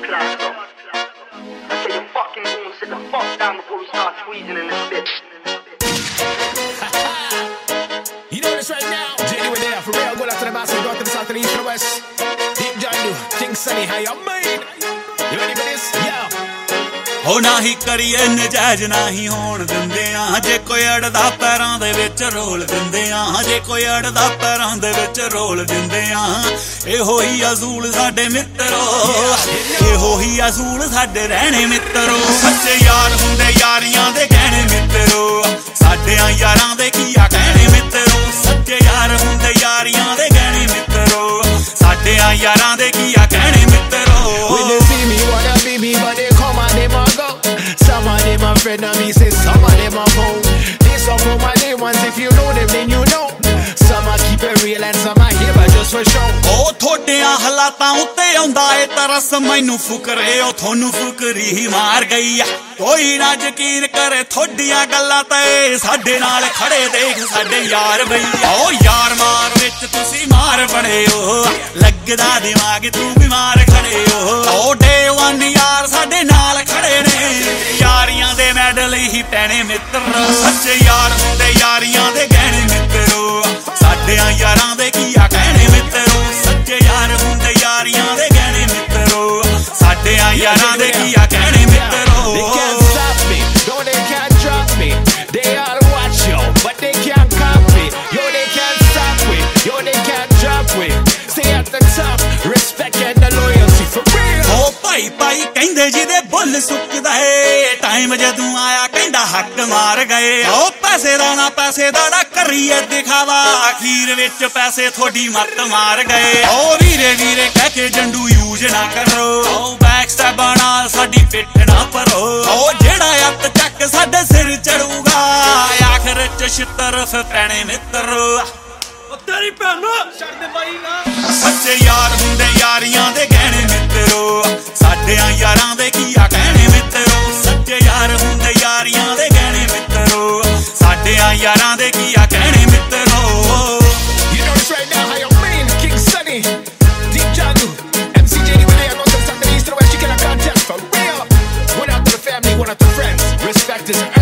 class, bro. I say you fucking goon, sit the fuck down before we start squeezing in this bitch. You know this right now. JD with there, for real. Go out to the basket, go out to the south, to the east, to the west. Deep John do, King Sunny, how you made? You ready for this? Yeah. ਹੋ ਨਾਹੀ ਕਰੀਏ ਨਜਾਇਜ਼ ਨਾਹੀ ਹੋਣ ਦਿੰਦੇ ਆ ਜੇ ਕੋਈ ਅੜਦਾ ਪੈਰਾਂ ਦੇ ਵਿੱਚ ਰੋਲ ਦਿੰਦੇ ਆ ਜੇ ਕੋਈ ਅੜਦਾ ਪੈਰਾਂ ਦੇ ਵਿੱਚ ਰੋਲ ਦਿੰਦੇ ਆ ਇਹੋ ਹੀ ਅਸੂਲ ਸਾਡੇ ਮਿੱਤਰੋ ਇਹੋ ਹੀ ਅਸੂਲ ਸਾਡੇ ਰਹਿਣੇ ਮਿੱਤਰੋ ਸੱਚੇ ਯਾਰ ਹੁੰਦੇ ਯਾਰੀਆਂ ਦੇ ਗਹਿਣੇ ਮਿੱਤਰੋ ਸਾਡਿਆਂ ਯਾਰਾਂ ਦੇ ਕੀ ਆ ਕਹਿਣੇ ਮਿੱਤਰੋ ਸੱਚੇ ਯਾਰ ਹੁੰਦੇ ਯਾਰੀਆਂ ਦੇ ਗਹਿਣੇ ਮਿੱਤਰੋ ਸਾਡਿਆਂ ਯਾਰਾਂ ਦੇ ਕੀ ਆ ਕਹਿਣੇ ਮਿੱਤਰੋ Some of them are friend of me, say some of them are foe. This are for my day ones, if you know them then you know. Some are keep it real and some are here but just for show. ਉਹ ਥੋੜਿਆਂ ਹਾਲਾਤਾਂ ਉੱਤੇ ਆਉਂਦਾ ਏ ਤਰਸ ਮੈਨੂੰ ਫੁਕਰੇ ਉਹ ਤੁਹਾਨੂੰ ਫੁਕਰੀ ਹੀ ਮਾਰ ਗਈ ਆ ਕੋਈ ਨਾ ਯਕੀਨ ਕਰੇ ਥੋੜੀਆਂ ਗੱਲਾਂ ਤੇ ਸਾਡੇ ਨਾਲ ਖੜੇ ਦੇਖ ਸਾਡੇ ਯਾਰ ਬਈ ਉਹ ਯਾਰ ਮਾਰ ਵਿੱਚ ਤੁਸੀਂ ਮਾਰ ਬਣੇ ਹੋ ਲੱਗਦਾ ਦਿਮਾਗ ਤੂੰ ਬਿਮਾਰ ਖੜੇ ਹੋ ਉਹ ਡੇ ਵਨ ਯਾਰ ਸਾਡੇ ਨਾਲ ਖੜੇ ਨੇ ਯਾਰੀਆਂ ਦੇ ਮੈਡਲ ਹੀ ਪੈਣੇ ਮਿੱਤਰ ਸੱਚੇ ਯਾਰ ਹੁੰਦੇ ਯਾਰੀਆਂ ਦੇ ਗਹਿਣੇ ਮਿੱਤਰੋ ਸਾਡਿਆਂ ਯਾਰਾਂ ਦੇ ਕੀ ਆ ਕਹਿਣੇ ਮਿੱਤਰੋ ਸੱਚੇ ਯਾਰ ਹੁੰਦੇ ਯਾਰੀਆਂ ਦੇ ਗਹਿਣੇ ਮਿੱਤਰੋ ਸਾਡਿਆਂ ਯਾਰਾਂ ਦੇ ਕੀ ਆ ਕਹਿਣੇ ਮਿੱਤਰੋ They can't stop me, no they can't drop me. They all watch yo, but they can't copy. Yo they can't stop me, yo they can't drop me. Stay at the top, respect and the loyalty for real. ਓ ਭਾਈ ਭਾਈ ਕਹਿੰਦੇ ਜਿਹਦੇ ਬੁੱਲ ਸੁੱਕਦਾ ਏ time ਜਦੋਂ ਆਇਆ ਕਹਿੰਦਾ ਹੱਕ ਮਾਰ ਗਏ ਓ ਪੈਸੇ ਦਾ ਨਾ ਪੈਸੇ ਦਾ ਨਾ ਕਰੀਏ ਦਿਖਾਵਾ ਅਖੀਰ ਵਿੱਚ ਪੈਸੇ ਤੁਹਾਡੀ ਮੱਤ ਮਾਰ ਗਏ ਓ ਵੀਰੇ ਵੀਰੇ ਕਹਿ ਕੇ ਜੰਡੂ ਯੂਜ ਨਾ ਕਰੋ ਓ ਬੈਕ ਸਟੈਪਾਂ ਨਾਲ ਸਾਡੀ ਪਿੱਠ ਨਾ ਭਰੋ ਓ ਜਿਹੜਾ ਅੱਤ ਚੱਕ ਸਾਡੇ ਸਿਰ ਚੜੂਗਾ ਆਖਰ ਚ ਛਿੱਤਰ ਪੈਣੇ ਮਿੱਤਰੋ ਤੇਰੀ ਭੈਣ ਛੱਡ ਦੇ ਬਾਈ ਨਾ ਸੱਚੇ ਯਾਰ ਹੁੰਦੇ ਯਾਰੀਆਂ ਦੇ ਗਹਿਣੇ ਮਿੱਤਰੋ ਸਾਡਿਆਂ ਯਾਰਾਂ ਦੇ ਕੀ ਆ ਕਹਿਣੇ ਮਿੱਤਰੋ ਸੱਚੇ ਯਾਰ ਹੁੰਦੇ ਯਾਰੀਆਂ ਦੇ ਗਹਿਣੇ ਮਿੱਤਰੋ ਸਾਡਿਆਂ ਯਾਰਾਂ ਦੇ ਕੀ ਆ ਕਹਿਣੇ ਮਿੱਤਰੋ You know this right now, how you mean? King Sunny, Deep Jagu, MC JD with there, go to the south, to the east, to the west, you cannot contest for real. One out to the family, one out to the friends. Respect is